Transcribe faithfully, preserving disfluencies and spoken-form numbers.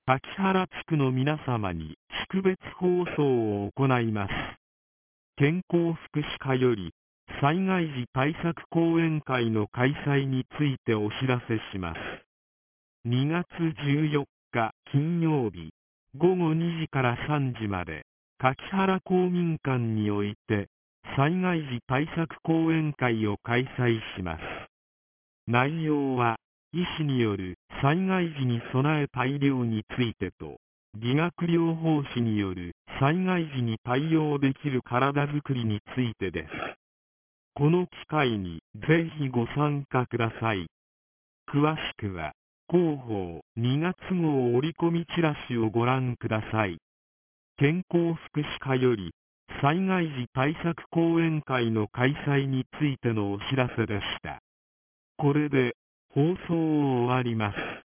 滝原地区の皆様に識別放送を行います。健康福祉課より災害時対策講演会の開催についてお知らせします。にがつじゅうよっか金曜日ごごにじからさんじまで柿原公民館において災害時対策講演会を開催します。内容は医師による災害時に備えた医療についてと理学療法士による災害時に対応できる体づくりについてです。この機会にぜひご参加ください。詳しくは広報にがつ号折り込みチラシをご覧ください。健康福祉課より災害時対策講演会の開催についてのお知らせでした。これで放送を終わります。